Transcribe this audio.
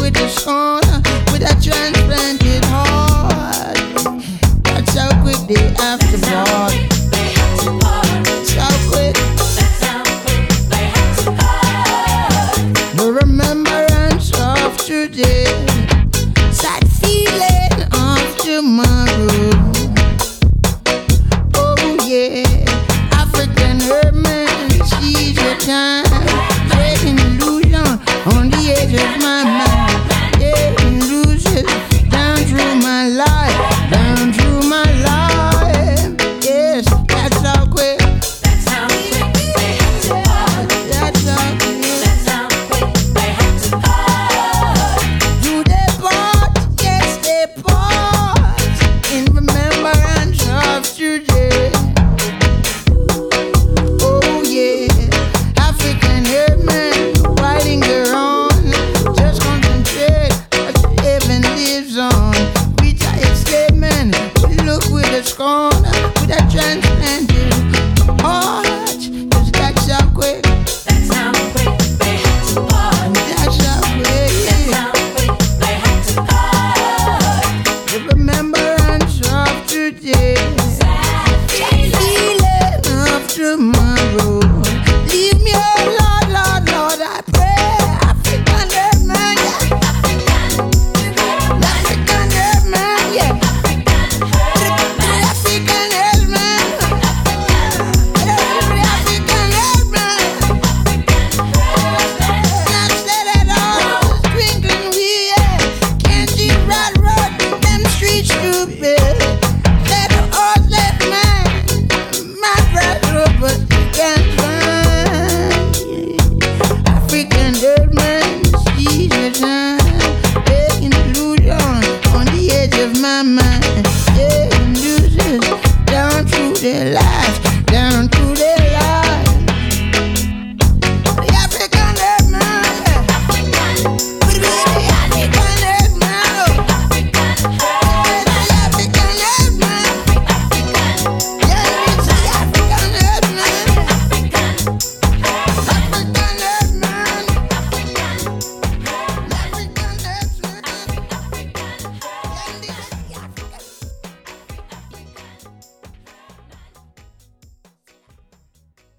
with the sun, with a transplanted heart. That's how quick they have to part. So quick. The remembrance of today, sad feeling of tomorrow. Oh yeah, African hermit, seize your time, breaking illusion on the edge of